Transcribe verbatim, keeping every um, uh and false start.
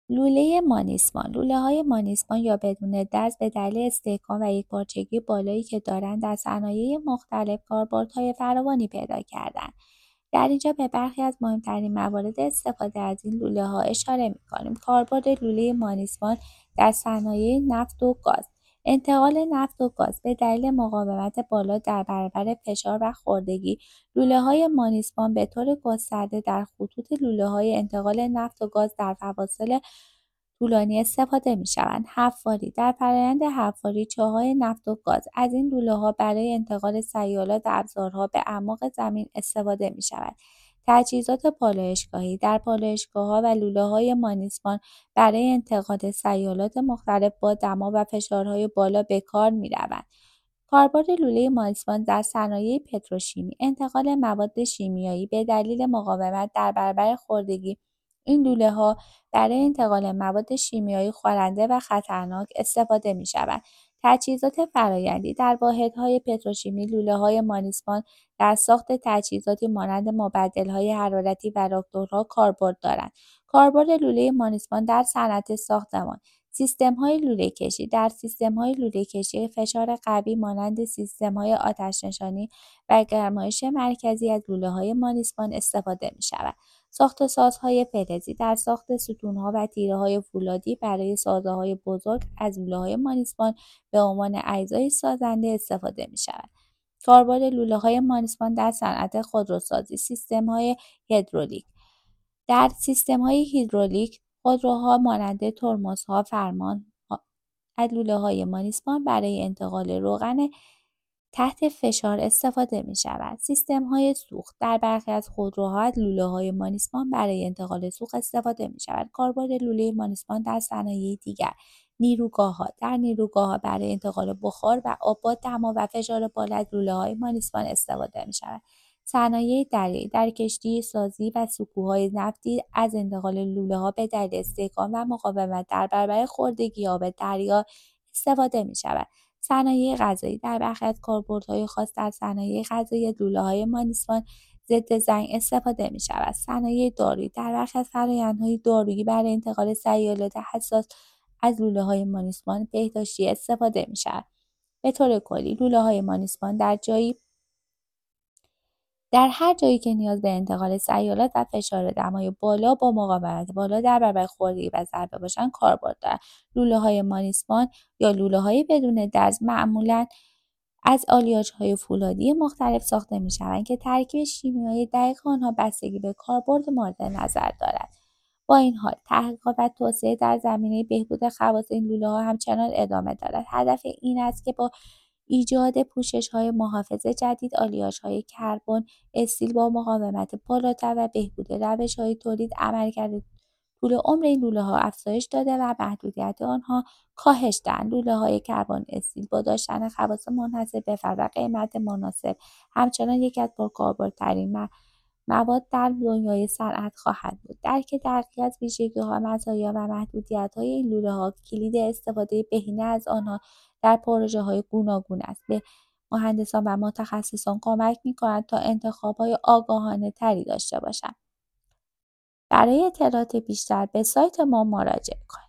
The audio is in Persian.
لوله مانیسمان: لوله‌های مانیسمان یا بدون دست به دلیل استحکام و یکپارچگی بالایی که دارند در صنایع مختلف کاربردهای فراوانی پیدا کرده‌اند. در اینجا به برخی از مهمترین موارد استفاده از این لوله‌ها اشاره می‌کنیم. کاربرد لوله مانیسمان در صنایع نفت و گاز: انتقال نفت و گاز به دلیل مقاومت بالا در برابر فشار و خوردگی، لوله‌های مانیسمان به‌طور گسترده در خطوط لوله‌های انتقال نفت و گاز در فواصل طولانی استفاده می‌شوند. حفاری: در فرآیند حفاری چاه‌های نفت و گاز از این لوله‌ها برای انتقال سیالات و ابزارها به اعماق زمین استفاده می‌شود. تجهیزات پالایشگاهی: در پالایشگاه‌ها و لوله‌های مانیسمان برای انتقال سیالات مختلف با دما و فشارهای بالا به کار می‌روند. کاربرد لوله مانیسمان در صنایع پتروشیمی: انتقال مواد شیمیایی به دلیل مقاومت در برابر خوردگی، این لوله‌ها برای انتقال مواد شیمیایی خوارنده و خطرناک استفاده می‌شوند. تجهیزات فرآیندی: در واحدهای پتروشیمی لوله‌های مانیسمان در ساخت تجهیزاتی مانند مبدل‌های حرارتی و راکتورها کاربرد دارند. کاربرد لوله مانیسمان در صنعت ساختمان: سیستم‌های لوله‌کشی: در سیستم‌های لوله‌کشی فشار قوی مانند سیستم‌های آتش‌نشانی و گرمایش مرکزی از لوله‌های مانیسمان استفاده می‌شود. ساخت‌وسازهای فلزی: در ساخت ستون‌ها و تیره‌های فولادی برای سازه‌های بزرگ از لوله‌های مانیسمان به عنوان اجزای سازنده استفاده می‌شود. کاربرد لوله‌های مانیسمان در صنعت خودروسازی: سیستم‌های هیدرولیک: در سیستم‌های هیدرولیک خودروها مانند ترمزها فرمان از لوله‌های مانیسمان برای انتقال روغن تحت فشار استفاده می‌شود. سیستم‌های سوخت: در برخی از خودروها از لوله‌های مانیسمان برای انتقال سوخت استفاده می‌شود. کاربرد لوله مانیسمان در صنایع دیگر: نیروگاه‌ها: در نیروگاه‌ها برای انتقال بخار و آب با دما و فشار بالا از لوله‌های مانیسمان استفاده می‌شود. صنایع دریایی: در کشتی‌سازی و سکوهای نفتی از انتقال لوله‌ها به دلیل استحکام و مقاومت در برابر خوردگی آب دریا استفاده می‌شود. صنایع غذایی: در برخی از کاربردهای خاص در صنایع غذایی از لوله‌های مانیسمان ضد زنگ استفاده می‌شود. صنایع دارویی: در برخی از فرآیندهای دارویی برای انتقال سیالات حساس از لوله‌های مانیسمان بهداشتی استفاده می‌شود. به طور کلی، لوله‌های مانیسمان در جایی در هر جایی که نیاز به انتقال سیالات و فشار دمای بالا با مقاومت بالا در برابر خوردگی و ضربه باشند کاربرد دارند. لوله‌های مانیسمان یا لوله‌های بدون دست معمولاً از آلیاژهای فولادی مختلف ساخته می‌شوند که ترکیب شیمیایی دقیق آنها بستگی به کاربرد مورد نظر دارد. با این حال، تحقیقات و توسعه در زمینه بهبود خواص این لوله‌ها همچنان ادامه دارد. هدف این است که با ایجاد پوشش‌های محافظ جدید، آلیاژهای کربن استیل با مقاومت بالاتر و بهبود روش‌های تولید، عملکرد طول عمر این لوله‌ها افزایش داده و محدودیت آنها کاهش دهند. لوله‌های کربن استیل با داشتن خواص منحصر به فرد و قیمت مناسب همچنان یکی از پرکاربردترین م مواد در دنیای صنعت خواهد بود. درک دقیق از ویژگی‌ها، مزایا و محدودیت‌های این لوله‌ها کلید استفاده بهینه از آنها در پروژه‌های گوناگون است. به مهندسان و متخصصان کمک می‌کند تا انتخاب‌های آگاهانه‌تری داشته باشند. برای اطلاعات بیشتر به سایت ما مراجعه کنید.